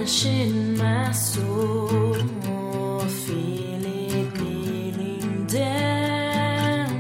in my soul, feel it kneeling down.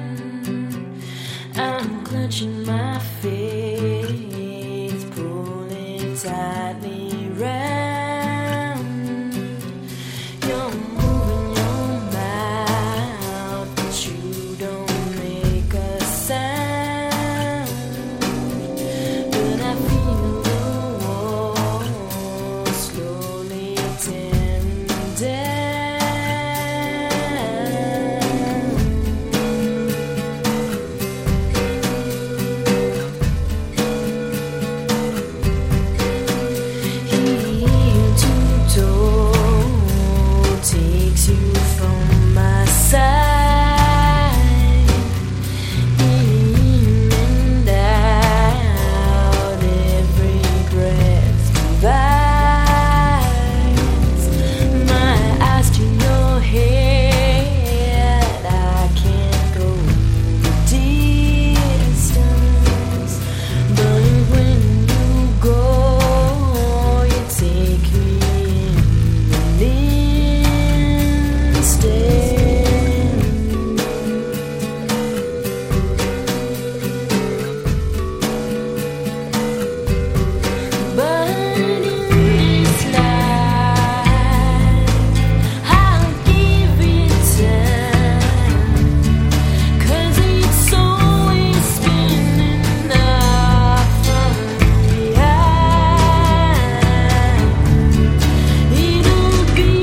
I'm clutching my faith, pulling tightly round. You're moving your mouth, but you don't make a sound. But I feel the walls slowly tearing down. Heel to toe takes you from my side, in and out, every breath divides. My eyes to your head, I can't go the distance, but when you go, you take me in an instant. But in this life, I'll give it time, 'cause it's always spinning up from behind. It'll be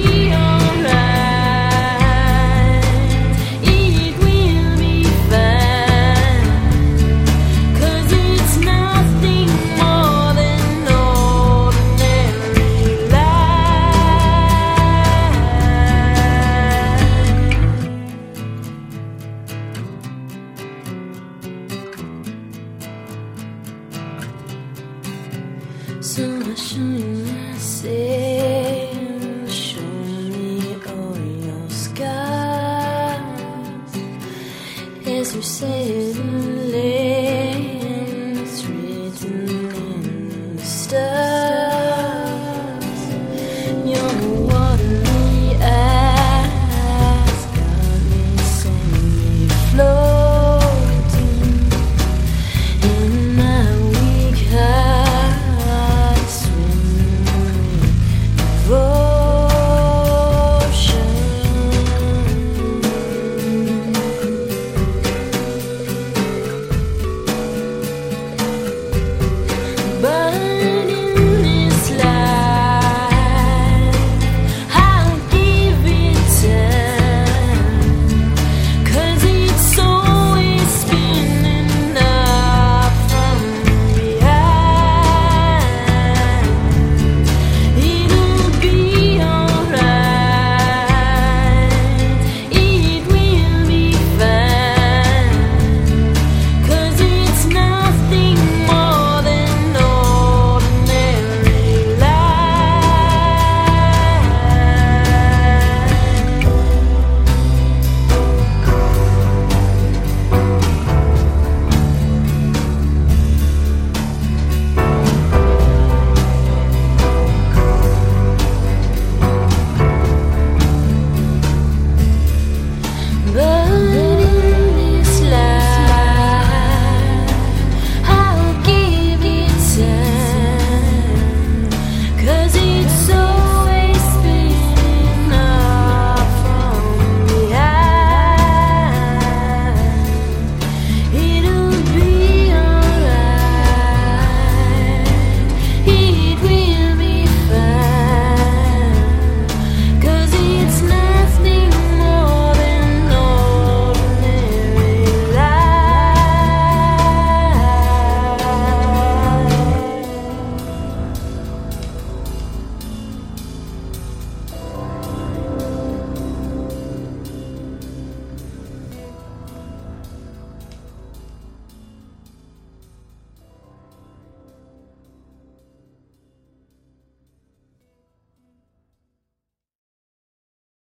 alright, it will be fine, 'cause it's nothing more than ordinary life. So I show you myself, show me all your scars, as you said,